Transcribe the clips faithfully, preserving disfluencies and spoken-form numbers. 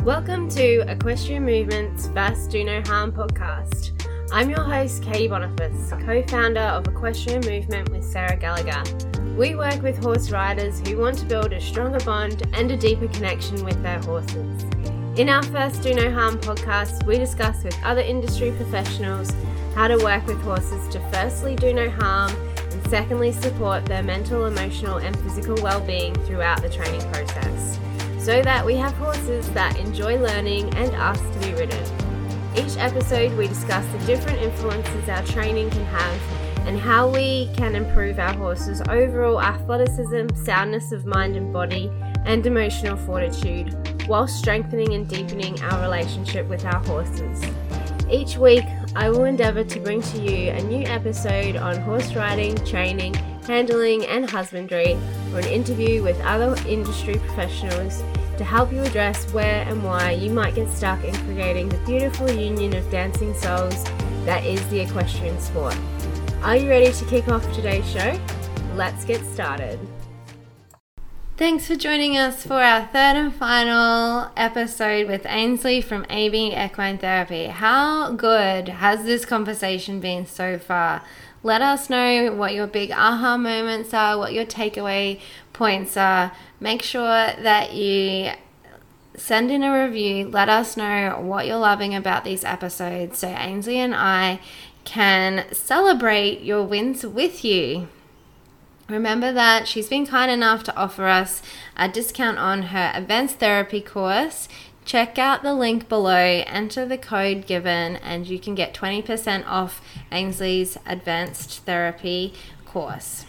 Welcome to Equestrian Movement's Fast Do No Harm podcast. I'm your host, Katie Boniface, co-founder of Equestrian Movement with Sarah Gallagher. We work with horse riders who want to build a stronger bond and a deeper connection with their horses. In our First Do No Harm podcast, we discuss with other industry professionals how to work with horses to firstly do no harm and secondly support their mental, emotional and physical well-being throughout the training process, so that we have horses that enjoy learning and us to be ridden. Each episode we discuss the different influences our training can have and how we can improve our horses' overall athleticism, soundness of mind and body, and emotional fortitude, while strengthening and deepening our relationship with our horses. Each week, I will endeavour to bring to you a new episode on horse riding, training, handling, and husbandry, or an interview with other industry professionals to help you address where and why you might get stuck in creating the beautiful union of dancing souls that is the equestrian sport. Are you ready to kick off today's show? Let's get started. Thanks for joining us for our third and final episode with Ainsley from A B Equine Therapy. How good has this conversation been so far? Let us know what your big aha moments are, what your takeaway points are. Make sure that you send in a review. Let us know what you're loving about these episodes so Ainsley and I can celebrate your wins with you. Remember that she's been kind enough to offer us a discount on her advanced therapy course. Check out the link below, enter the code given, and you can get twenty percent off Ainsley's advanced therapy course.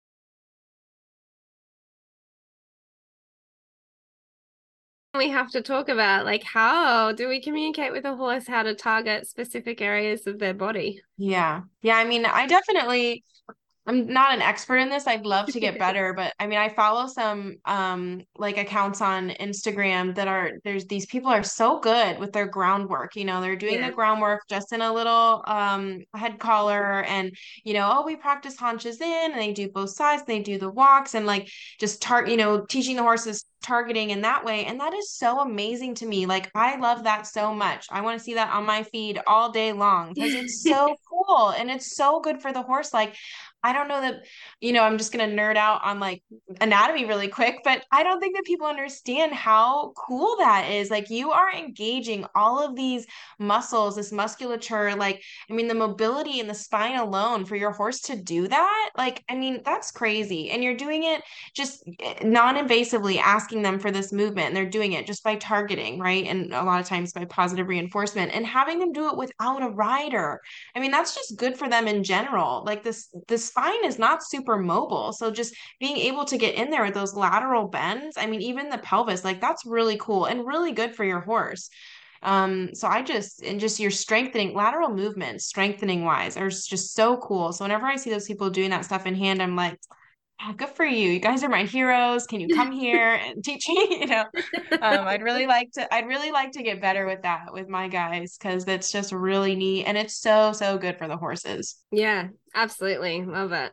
We have to talk about, like, how do we communicate with a horse how to target specific areas of their body? Yeah. Yeah. I mean, I definitely, I'm not an expert in this. I'd love to get better, but I mean, I follow some um like accounts on Instagram that are there's these people are so good with their groundwork. You know, they're doing Yeah. the groundwork just in a little um head collar and you know, oh, we practice haunches in and they do both sides, they do the walks and like just tar you know, teaching the horses targeting in that way. And that is so amazing to me. Like I love that so much. I want to see that on my feed all day long because it's so cool and it's so good for the horse. Like I don't know that, you know, I'm just going to nerd out on like anatomy really quick, but I don't think that people understand how cool that is. Like you are engaging all of these muscles, this musculature, like, I mean, the mobility in the spine alone for your horse to do that. Like, I mean, that's crazy. And you're doing it just non-invasively asking them for this movement. And they're doing it just by targeting, right? And a lot of times by positive reinforcement and having them do it without a rider. I mean, that's just good for them in general. Like this, this spine is not super mobile. So just being able to get in there with those lateral bends, I mean, even the pelvis, like that's really cool and really good for your horse. Um, so I just, and just your strengthening lateral movements, strengthening wise are just so cool. So whenever I see those people doing that stuff in hand, I'm like, oh, good for you. You guys are my heroes. Can you come here and teach me? You know, um, I'd really like to, I'd really like to get better with that with my guys because that's just really neat and it's so, so good for the horses. Yeah, absolutely. Love it.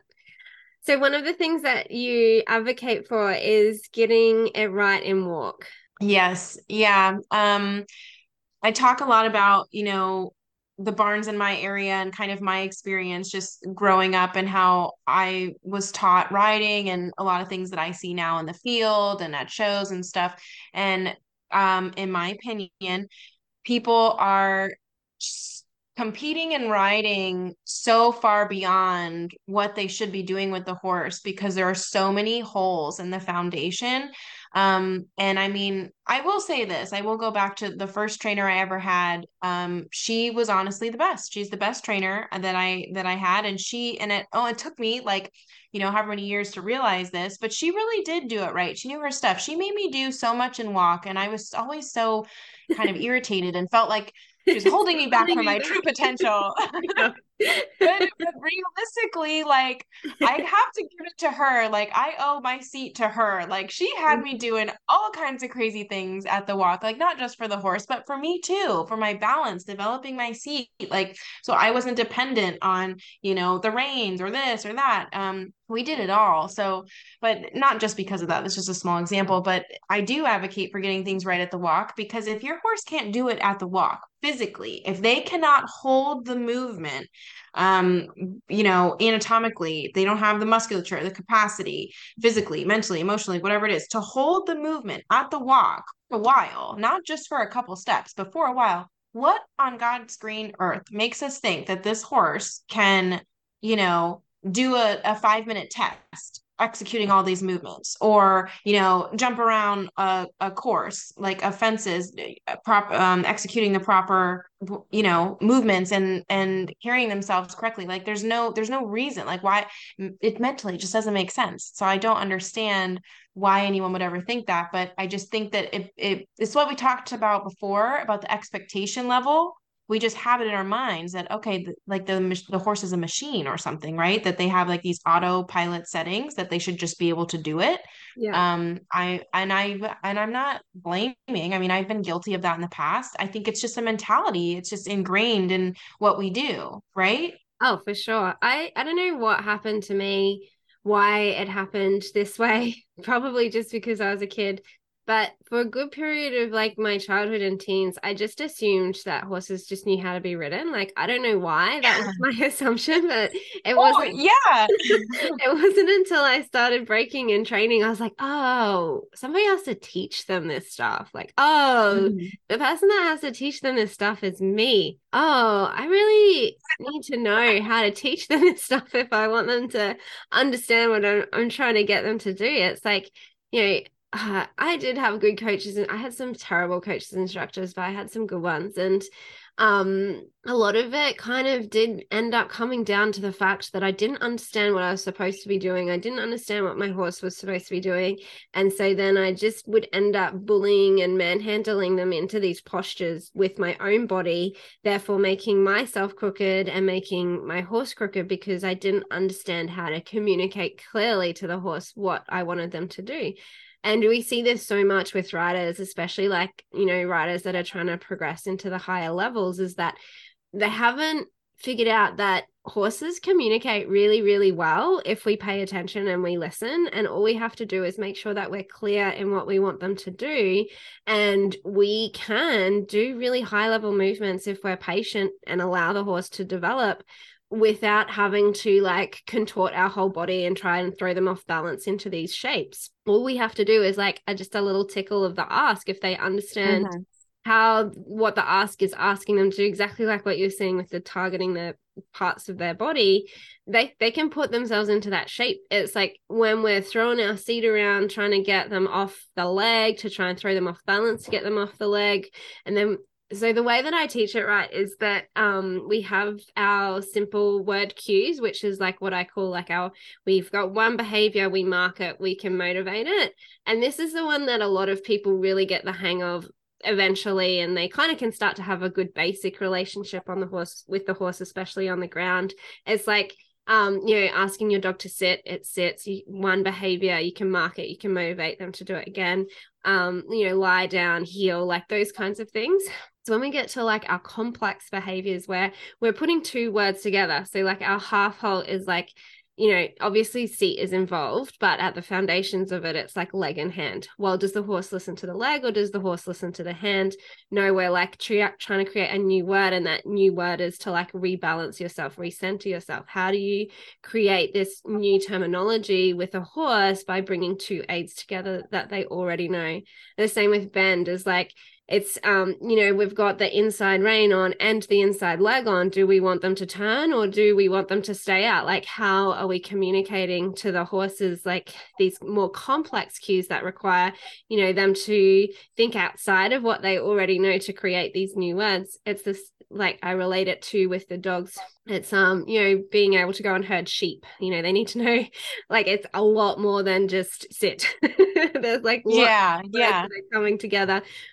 So one of the things that you advocate for is getting it right in walk. Yes. Yeah. Um, I talk a lot about, you know, the barns in my area and kind of my experience just growing up and how I was taught riding and a lot of things that I see now in the field and at shows and stuff. And um, in my opinion, people are competing and riding so far beyond what they should be doing with the horse because there are so many holes in the foundation. Um, and I mean, I will say this, I will go back to the first trainer I ever had. Um, she was honestly the best. She's the best trainer that I, that I had. And she, and it, oh, it took me like, you know, however many years to realize this, but she really did do it right. She knew her stuff. She made me do so much in walk. And I was always so kind of irritated and felt like she was holding me back Holding from you my back. true potential. But, but realistically, like, I have to give it to her. Like, I owe my seat to her. Like, she had me doing all kinds of crazy things at the walk, like, not just for the horse, but for me too, for my balance, developing my seat. Like, so I wasn't dependent on, you know, the reins or this or that. Um, we did it all. So, but not just because of that. That's just a small example. But I do advocate for getting things right at the walk, because if your horse can't do it at the walk physically, if they cannot hold the movement, um, you know, anatomically, they don't have the musculature, the capacity, physically, mentally, emotionally, whatever it is, to hold the movement at the walk for a while, not just for a couple steps, but for a while. What on God's green earth makes us think that this horse can, you know, do a, a five minute test executing all these movements, or, you know, jump around a, a course like a fences, prop um executing the proper, you know, movements and and carrying themselves correctly? Like, there's no there's no reason, like, why it mentally just doesn't make sense. So I don't understand why anyone would ever think that. But I just think that it, it it's what we talked about before about the expectation level. We just have it in our minds that, okay, the, like the the horse is a machine or something, right? That they have like these autopilot settings that they should just be able to do it. Yeah. Um, I and I and I'm not blaming. I mean, I've been guilty of that in the past. I think it's just a mentality. It's just ingrained in what we do, right? Oh, for sure. I I don't know what happened to me, why it happened this way. Probably just because I was a kid. But for a good period of like my childhood and teens, I just assumed that horses just knew how to be ridden. Like, I don't know why that was my assumption, but it Oh, wasn't. yeah. It wasn't until I started breaking and training, I was like, oh, somebody has to teach them this stuff. Like, oh, Mhm. the person that has to teach them this stuff is me. Oh, I really need to know how to teach them this stuff if I want them to understand what I'm, I'm trying to get them to do. It's like, you know, uh, I did have good coaches, and I had some terrible coaches and instructors, but I had some good ones. And um, a lot of it kind of did end up coming down to the fact that I didn't understand what I was supposed to be doing. I didn't understand what my horse was supposed to be doing. And so then I just would end up bullying and manhandling them into these postures with my own body, therefore making myself crooked and making my horse crooked, because I didn't understand how to communicate clearly to the horse what I wanted them to do. And we see this so much with riders, especially like, you know, riders that are trying to progress into the higher levels, is that they haven't figured out that horses communicate really, really well if we pay attention and we listen. And all we have to do is make sure that we're clear in what we want them to do. And we can do really high level movements if we're patient and allow the horse to develop, without having to like contort our whole body and try and throw them off balance into these shapes. All we have to do is like a, just a little tickle of the ask. If they understand mm-hmm. how what the ask is asking them to do, exactly like what you're saying with the targeting the parts of their body, they they can put themselves into that shape. It's like when we're throwing our seat around trying to get them off the leg, to try and throw them off balance to get them off the leg. And then so the way that I teach it, right, is that um, we have our simple word cues, which is like what I call like our, we've got one behavior, we mark it, we can motivate it. And this is the one that a lot of people really get the hang of eventually, and they kind of can start to have a good basic relationship on the horse with the horse, especially on the ground. It's like, um, you know, asking your dog to sit, it sits. You, one behavior, you can mark it, you can motivate them to do it again. Um, you know, lie down, heel, like those kinds of things. So when we get to like our complex behaviors where we're putting two words together, so like our half halt is like, you know, obviously seat is involved, but at the foundations of it, it's like leg and hand. Well, does the horse listen to the leg or does the horse listen to the hand? No, we're like trying to create a new word, and that new word is to like rebalance yourself, recenter yourself. How do you create this new terminology with a horse? By bringing two aids together that they already know. The same with bend is like, it's, um, you know, we've got the inside rein on and the inside leg on. Do we want them to turn or do we want them to stay out? Like, how are we communicating to the horses, like these more complex cues that require, you know, them to think outside of what they already know to create these new words? It's this, like I relate it to with the dogs. It's, um, you know, being able to go and herd sheep, you know, they need to know, like, it's a lot more than just sit. There's like, yeah, yeah, coming together.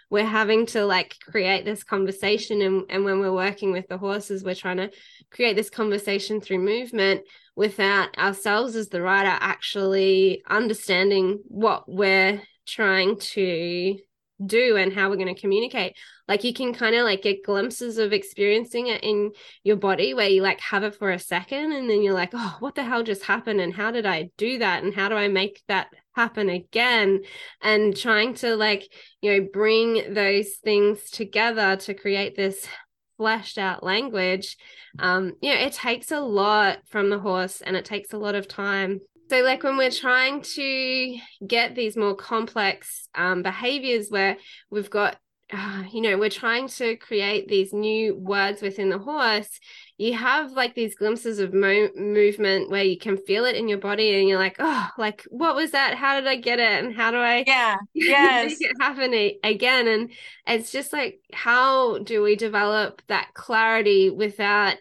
we're having to like create this conversation, and, and when we're working with the horses, we're trying to create this conversation through movement without ourselves as the rider actually understanding what we're trying to do and how we're going to communicate. Like you can kind of like get glimpses of experiencing it in your body where you like have it for a second and then you're like, oh, what the hell just happened, and how did I do that, and how do I make that happen again, and trying to like, you know, bring those things together to create this fleshed out language. Um you know, it takes a lot from the horse and it takes a lot of time. So like when we're trying to get these more complex um, behaviors where we've got, uh, you know, we're trying to create these new words within the horse, you have like these glimpses of mo- movement where you can feel it in your body and you're like, oh, like, what was that? How did I get it? And how do I yeah yes make it happen again? And it's just like, how do we develop that clarity without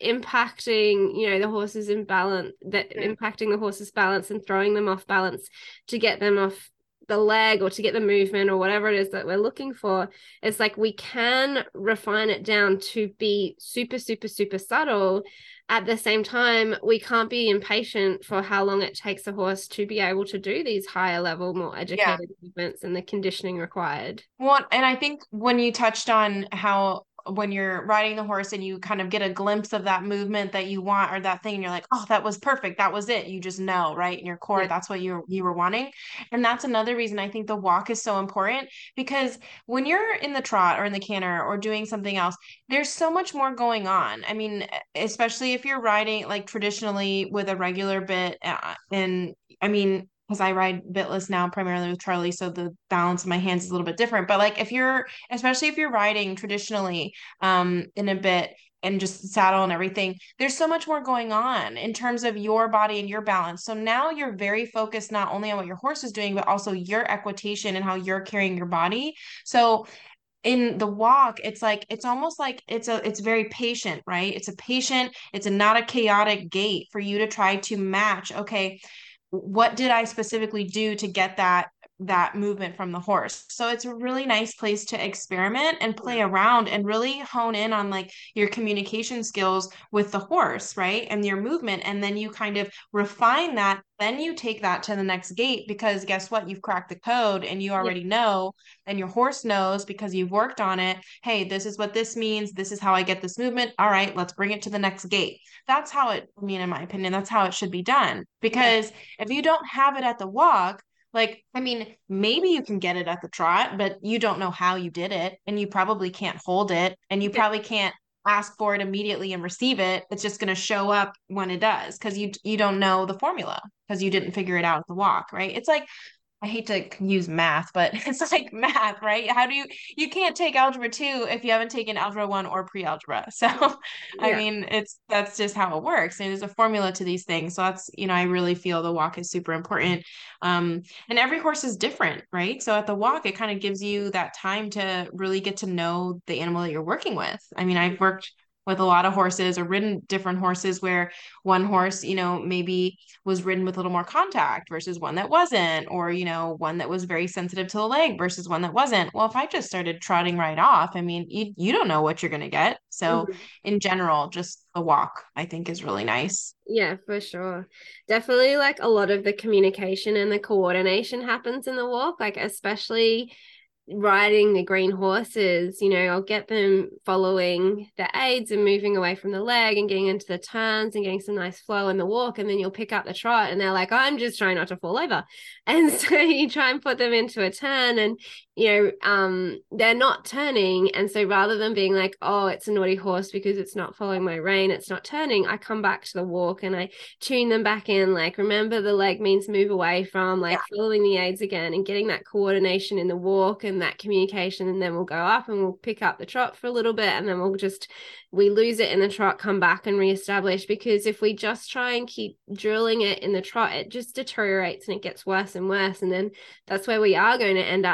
impacting, you know, the horse's imbalance, that impacting the horse's balance and throwing them off balance to get them off the leg or to get the movement or whatever it is that we're looking for. It's like we can refine it down to be super, super, super subtle. At the same time, we can't be impatient for how long it takes a horse to be able to do these higher level, more educated yeah. movements and the conditioning required. Well, and I think when you touched on how when you're riding the horse and you kind of get a glimpse of that movement that you want or that thing, and you're like, oh, that was perfect. That was it. You just know, right? In your core, yeah. that's what you you were wanting. And that's another reason I think the walk is so important, because when you're in the trot or in the canter or doing something else, there's so much more going on. I mean, especially if you're riding like traditionally with a regular bit, uh, and I mean, because I ride bitless now primarily with Charlie, so the balance of my hands is a little bit different. But like if you're, especially if you're riding traditionally um, in a bit and just saddle and everything, there's so much more going on in terms of your body and your balance. So now you're very focused not only on what your horse is doing, but also your equitation and how you're carrying your body. So in the walk, it's like it's almost like it's a it's very patient, right? It's a patient, it's a not a chaotic gait for you to try to match, okay, what did I specifically do to get that that movement from the horse? So it's a really nice place to experiment and play around and really hone in on like your communication skills with the horse, right? And your movement. And then you kind of refine that. Then you take that to the next gate, because guess what? You've cracked the code and you already yeah. know, and your horse knows because you've worked on it. Hey, this is what this means. This is how I get this movement. All right, let's bring it to the next gate. That's how it, I mean, in my opinion, that's how it should be done. Because yeah. if you don't have it at the walk, like, I mean, maybe you can get it at the trot, but you don't know how you did it, and you probably can't hold it, and you yeah. probably can't ask for it immediately and receive it. It's just going to show up when it does, because you you don't know the formula because you didn't figure it out at the walk, right? It's like, I hate to use math, but it's like math, right? How do you, you can't take algebra two if you haven't taken algebra one or pre-algebra. So, yeah. I mean, it's, that's just how it works. And there's a formula to these things. So that's, you know, I really feel the walk is super important. Um, and every horse is different, right? So at the walk, it kind of gives you that time to really get to know the animal that you're working with. I mean, I've worked with a lot of horses or ridden different horses where one horse, you know, maybe was ridden with a little more contact versus one that wasn't, or, you know, one that was very sensitive to the leg versus one that wasn't. Well, if I just started trotting right off, I mean, you, you don't know what you're going to get. So mm-hmm. in general, just the walk, I think, is really nice. Yeah, for sure. Definitely like a lot of the communication and the coordination happens in the walk, like especially riding the green horses. You know, I'll get them following the aids and moving away from the leg and getting into the turns and getting some nice flow in the walk, and then you'll pick up the trot and they're like, I'm just trying not to fall over. And so you try and put them into a turn, and you know, um, they're not turning. And so rather than being like, oh, it's a naughty horse because it's not following my rein, it's not turning, I come back to the walk and I tune them back in. Like, remember the leg means move away from, like yeah. following the aids again and getting that coordination in the walk and that communication. And then we'll go up and we'll pick up the trot for a little bit, and then we'll just, we lose it in the trot, come back and reestablish. Because if we just try and keep drilling it in the trot, it just deteriorates and it gets worse and worse. And then that's where we are going to end up having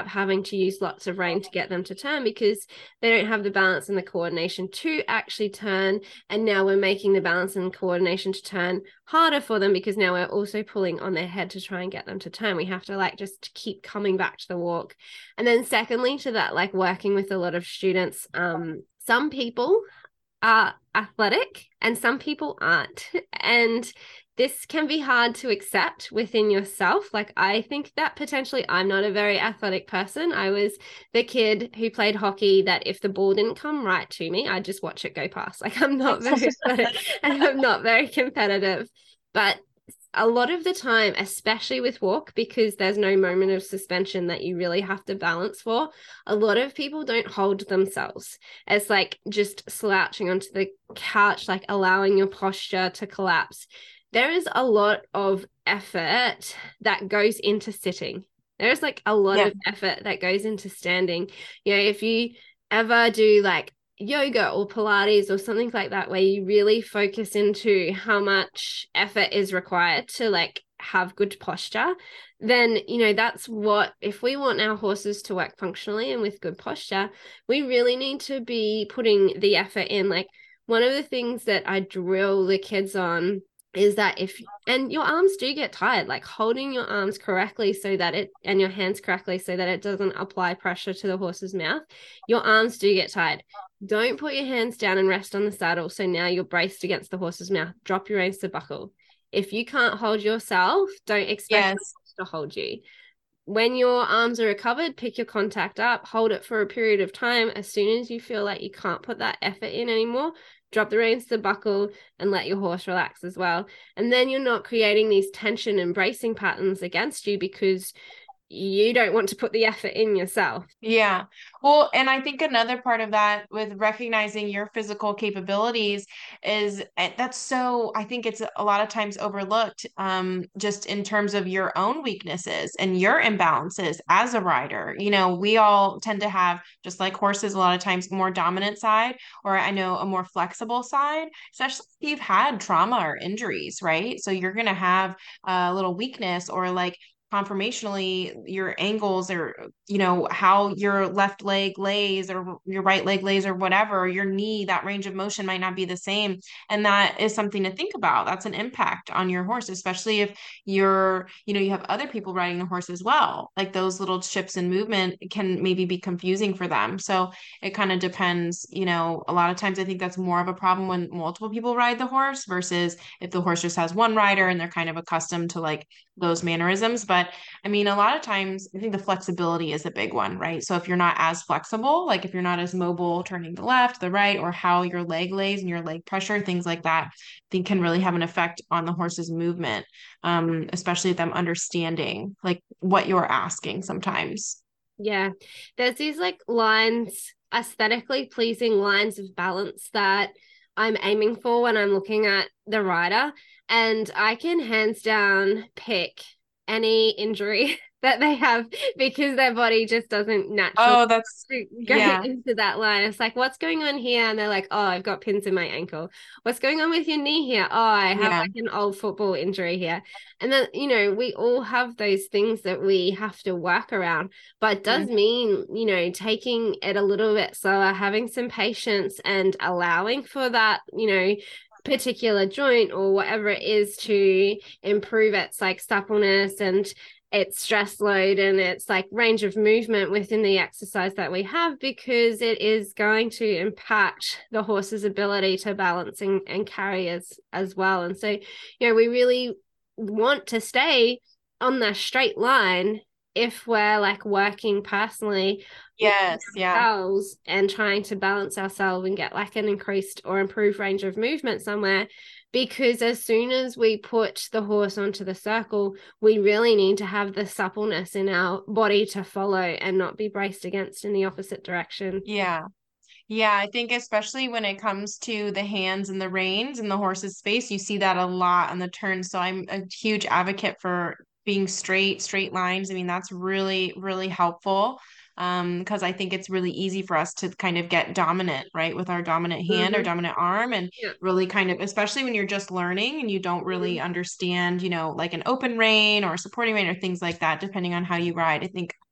to use lots of rein to get them to turn because they don't have the balance and the coordination to actually turn. And now we're making the balance and coordination to turn harder for them because now we're also pulling on their head to try and get them to turn. We have to like just keep coming back to the walk. And then secondly to that, like working with a lot of students, um, some people are athletic and some people aren't. And this can be hard to accept within yourself. Like, I think that potentially I'm not a very athletic person. I was the kid who played hockey that if the ball didn't come right to me, I'd just watch it go past. Like, I'm not very athletic and I'm not very competitive. But a lot of the time, especially with walk, because there's no moment of suspension that you really have to balance for, a lot of people don't hold themselves. It's like just slouching onto the couch, like allowing your posture to collapse. There is a lot of effort that goes into sitting. There's like a lot yeah. of effort that goes into standing. You know, if you ever do like yoga or Pilates or something like that, where you really focus into how much effort is required to like have good posture, then, you know, that's what, if we want our horses to work functionally and with good posture, we really need to be putting the effort in. Like, one of the things that I drill the kids on is that if, and your arms do get tired, like holding your arms correctly so that it, and your hands correctly so that it doesn't apply pressure to the horse's mouth, your arms do get tired. Don't put your hands down and rest on the saddle. So now you're braced against the horse's mouth. Drop your reins to buckle. If you can't hold yourself, don't expect yes. the horse to hold you. When your arms are recovered, pick your contact up, hold it for a period of time. As soon as you feel like you can't put that effort in anymore, drop the reins to the buckle and let your horse relax as well. And then you're not creating these tension and bracing patterns against you because you don't want to put the effort in yourself. Yeah. Well, and I think another part of that with recognizing your physical capabilities is that's so, I think it's a lot of times overlooked, um, just in terms of your own weaknesses and your imbalances as a rider. You know, we all tend to have, just like horses, a lot of times more dominant side, or I know a more flexible side, especially if you've had trauma or injuries, right? So you're going to have a little weakness, or like conformationally your angles, or you know how your left leg lays or your right leg lays or whatever, or your knee, that range of motion might not be the same, and that is something to think about. That's an impact on your horse, especially if you're, you know, you have other people riding the horse as well. Like those little shifts in movement can maybe be confusing for them. So it kind of depends. You know, a lot of times I think that's more of a problem when multiple people ride the horse versus if the horse just has one rider and they're kind of accustomed to like those mannerisms. But I mean, a lot of times I think the flexibility is a big one, right? So if you're not as flexible, like if you're not as mobile, turning the left, the right, or how your leg lays and your leg pressure, things like that, I think can really have an effect on the horse's movement, um, especially them understanding like what you're asking sometimes. Yeah. There's these like lines, aesthetically pleasing lines of balance that I'm aiming for when I'm looking at the rider. And I can hands down pick any injury that they have because their body just doesn't naturally oh that's go yeah. into that line. It's like, what's going on here? And they're like, oh, I've got pins in my ankle. What's going on with your knee here? Oh, I have yeah. like an old football injury here. And then, you know, we all have those things that we have to work around, but it does mm-hmm. mean, you know, taking it a little bit slower, having some patience and allowing for that, you know, particular joint or whatever it is to improve its like suppleness and its stress load and its like range of movement within the exercise that we have, because it is going to impact the horse's ability to balance and, and carry as as well. And so, you know, we really want to stay on that straight line if we're like working personally yes yeah and trying to balance ourselves and get like an increased or improved range of movement somewhere. Because as soon as we put the horse onto the circle, we really need to have the suppleness in our body to follow and not be braced against in the opposite direction. Yeah. Yeah, I think especially when it comes to the hands and the reins and the horse's face, you see that a lot on the turn. So I'm a huge advocate for being straight, straight lines. I mean, that's really, really helpful. Um, because I think it's really easy for us to kind of get dominant, right, with our dominant hand mm-hmm. or dominant arm, and yeah. really kind of, especially when you're just learning and you don't really mm-hmm. understand, you know, like an open rein or supporting rein or things like that, depending on how you ride. I think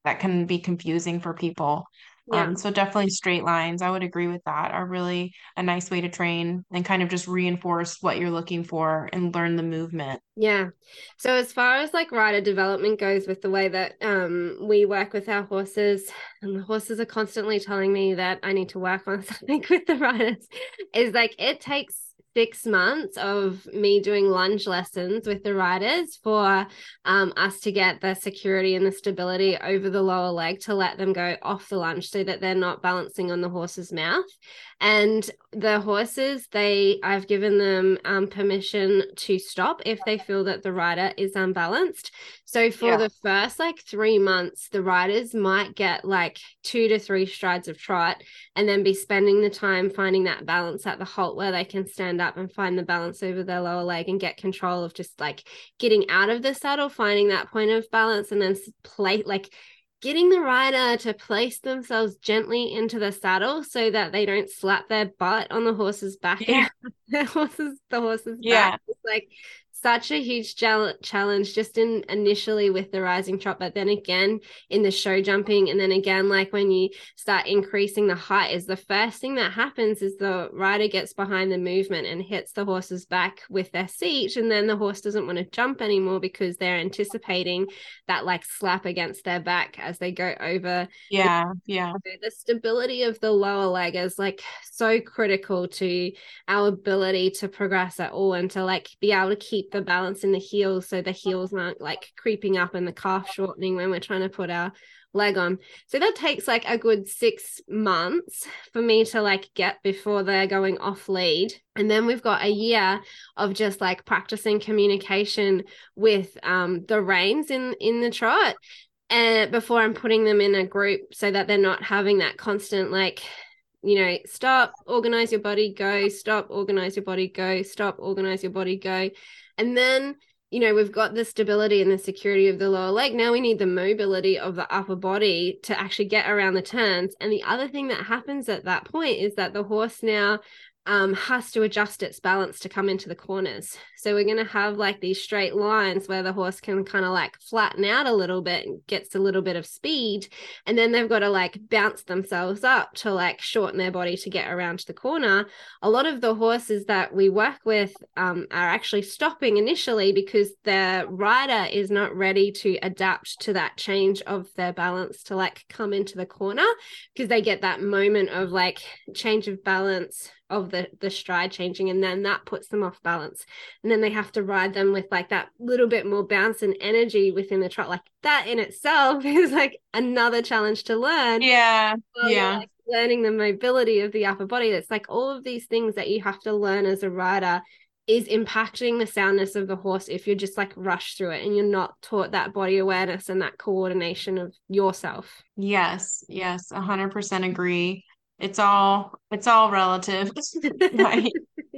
that can be confusing for people. Yeah. Um, so definitely straight lines, I would agree with that, are really a nice way to train and kind of just reinforce what you're looking for and learn the movement. Yeah. So as far as like rider development goes with the way that um we work with our horses, and the horses are constantly telling me that I need to work on something with the riders, is like it takes six months of me doing lunge lessons with the riders for um, us to get the security and the stability over the lower leg to let them go off the lunge so that they're not balancing on the horse's mouth. And the horses, they I've given them um, permission to stop if they feel that the rider is unbalanced. So for yeah. the first like three months, the riders might get like two to three strides of trot and then be spending the time finding that balance at the halt where they can stand up and find the balance over their lower leg and get control of just like getting out of the saddle, finding that point of balance, and then play like getting the rider to place themselves gently into the saddle so that they don't slap their butt on the horse's back. Yeah. the horse's the horse's yeah. back. It's like such a huge challenge just in initially with the rising trot, but then again in the show jumping, and then again like when you start increasing the height, is the first thing that happens is the rider gets behind the movement and hits the horse's back with their seat, and then the horse doesn't want to jump anymore because they're anticipating that like slap against their back as they go over. Yeah, yeah. The stability of the lower leg is like so critical to our ability to progress at all, and to like be able to keep the balance in the heels so the heels aren't like creeping up and the calf shortening when we're trying to put our leg on. So that takes like a good six months for me to like get before they're going off lead. And then we've got a year of just like practicing communication with um, the reins in, in the trot. And before I'm putting them in a group so that they're not having that constant like, you know, stop, organize your body, go, stop, organize your body, go, stop, organize your body, go. And then, you know, we've got the stability and the security of the lower leg. Now we need the mobility of the upper body to actually get around the turns. And the other thing that happens at that point is that the horse now um, has to adjust its balance to come into the corners. So we're going to have like these straight lines where the horse can kind of like flatten out a little bit and gets a little bit of speed. And then they've got to like bounce themselves up to like shorten their body to get around to the corner. A lot of the horses that we work with um, are actually stopping initially because their rider is not ready to adapt to that change of their balance to like come into the corner, because they get that moment of like change of balance of the the stride changing, and then that puts them off balance, and then they have to ride them with like that little bit more bounce and energy within the trot. Like that in itself is like another challenge to learn. Yeah, well, yeah. Like learning the mobility of the upper body. That's like all of these things that you have to learn as a rider is impacting the soundness of the horse if you're just like rushed through it and you're not taught that body awareness and that coordination of yourself. Yes, yes, a hundred percent agree. It's all it's all relative, right?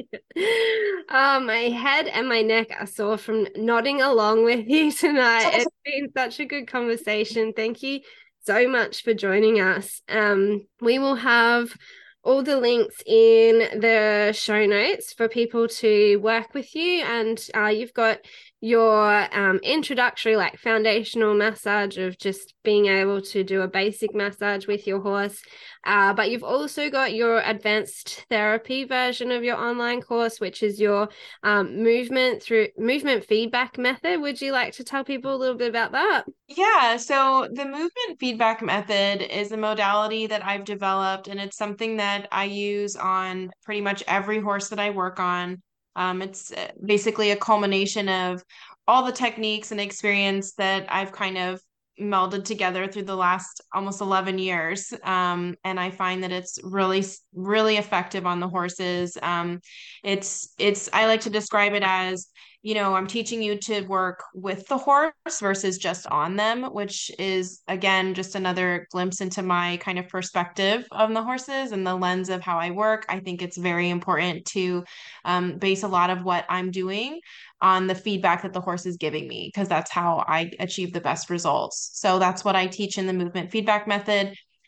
Oh, my head and my neck are sore from nodding along with you tonight. It's been such a good conversation. Thank you so much for joining us. Um, we will have all the links in the show notes for people to work with you, and uh, you've got your um, introductory like foundational massage of just being able to do a basic massage with your horse, uh, but you've also got your advanced therapy version of your online course, which is your um, movement through movement feedback method. Would you like to tell people a little bit about that? Yeah, so the movement feedback method is a modality that I've developed, and it's something that I use on pretty much every horse that I work on. Um, it's basically a culmination of all the techniques and experience that I've kind of melded together through the last almost eleven years. Um, and I find that it's really, really effective on the horses. Um, it's, it's, I like to describe it as, you know, I'm teaching you to work with the horse versus just on them, which is, again, just another glimpse into my kind of perspective on the horses and the lens of how I work. I think it's very important to um, base a lot of what I'm doing on the feedback that the horse is giving me, because that's how I achieve the best results. So that's what I teach in the movement feedback method.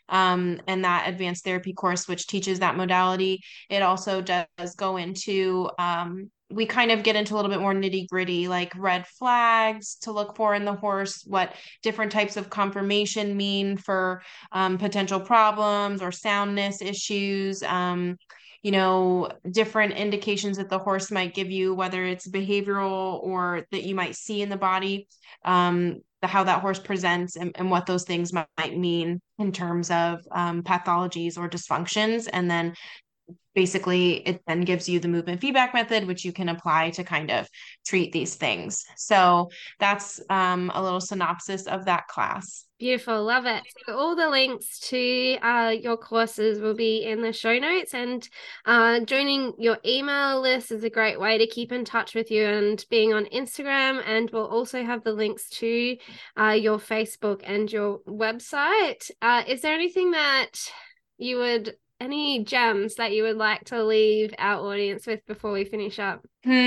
um, and that advanced therapy course, which teaches that modality. It also does go into, um, we kind of get into a little bit more nitty gritty, like red flags to look for in the horse, what different types of conformation mean for um, potential problems or soundness issues. Um, you know, different indications that the horse might give you, whether it's behavioral or that you might see in the body, um, the, how that horse presents and, and what those things might, might mean in terms of um, pathologies or dysfunctions. And then basically it then gives you the movement feedback method, which you can apply to kind of treat these things. So that's um, a little synopsis of that class. Beautiful. Love it. So all the links to uh, your courses will be in the show notes, and uh, joining your email list is a great way to keep in touch with you, and being on Instagram. And we'll also have the links to uh, your Facebook and your website. Uh, is there anything that you would Any gems that you would like to leave our audience with before we finish up?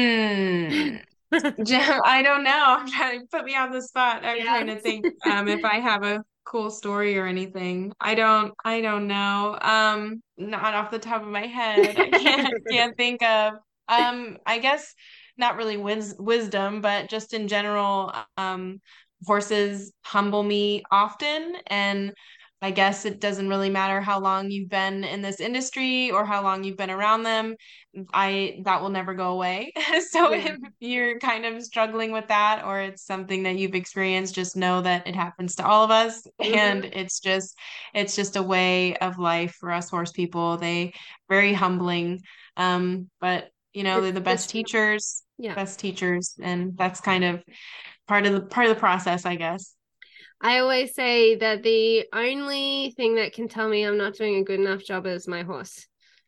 Hmm. Gem, I don't know. I'm trying to put me on the spot. I'm yeah. trying to think um, if I have a cool story or anything. I don't. I don't know. Um, not off the top of my head. I can't can't think of. Um, I guess not really wis- wisdom, but just in general, um, horses humble me often, and I guess it doesn't really matter how long you've been in this industry or how long you've been around them. I that will never go away. So yeah. If you're kind of struggling with that, or it's something that you've experienced, just know that it happens to all of us. Mm-hmm. And it's just it's just a way of life for us horse people. They very humbling. Um, but you know, they're the best teachers, yeah. best teachers, and that's kind of part of the part of the process, I guess. I always say that the only thing that can tell me I'm not doing a good enough job is my horse.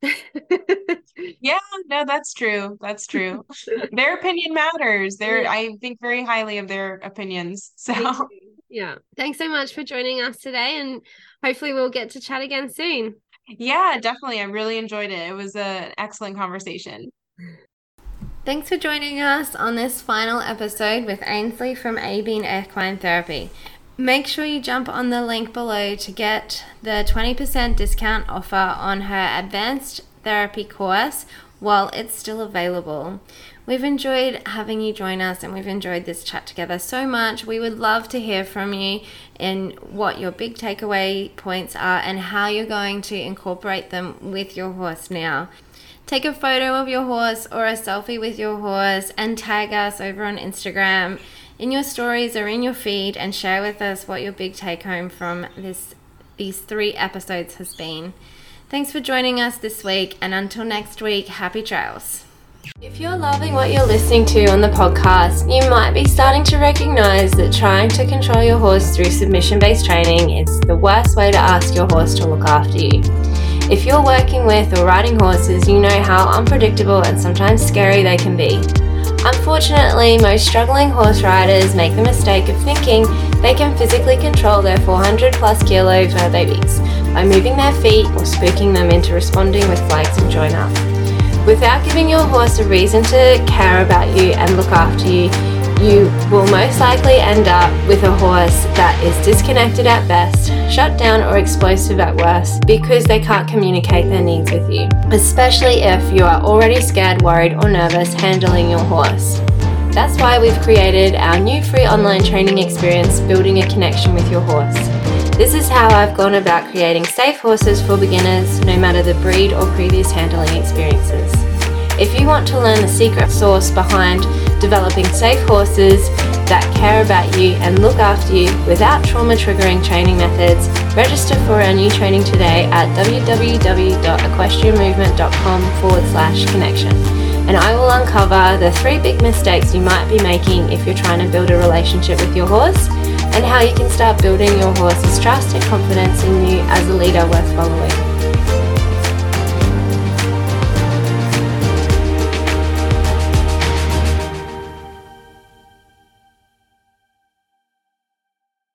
Yeah, no, that's true. That's true. Their opinion matters. They're, yeah. I think very highly of their opinions. So yeah. Thanks so much for joining us today, and hopefully we'll get to chat again soon. Yeah, definitely. I really enjoyed it. It was an excellent conversation. Thanks for joining us on this final episode with Ainsley from Avene Equine Therapy. Make sure you jump on the link below to get the twenty percent discount offer on her advanced therapy course while it's still available. We've enjoyed having you join us, and we've enjoyed this chat together so much. We would love to hear from you in what your big takeaway points are and how you're going to incorporate them with your horse now. Take a photo of your horse or a selfie with your horse and tag us over on Instagram in your stories or in your feed, and share with us what your big take home from this these three episodes has been. Thanks for joining us this week, and until next week, happy trails. If you're loving what you're listening to on the podcast, you might be starting to recognize that trying to control your horse through submission-based training is the worst way to ask your horse to look after you. If you're working with or riding horses, you know how unpredictable and sometimes scary they can be. Unfortunately, most struggling horse riders make the mistake of thinking they can physically control their four hundred plus kilo fur babies by moving their feet or spooking them into responding with flags and join up. Without giving your horse a reason to care about you and look after you, you will most likely end up with a horse that is disconnected at best, shut down or explosive at worst, because they can't communicate their needs with you, especially if you are already scared, worried or nervous handling your horse. That's why we've created our new free online training experience, Building a Connection with Your Horse. This is how I've gone about creating safe horses for beginners, no matter the breed or previous handling experiences. If you want to learn the secret sauce behind developing safe horses that care about you and look after you without trauma-triggering training methods, register for our new training today at www.equestrianmovement.com forward slash connection. And I will uncover the three big mistakes you might be making if you're trying to build a relationship with your horse, and how you can start building your horse's trust and confidence in you as a leader worth following.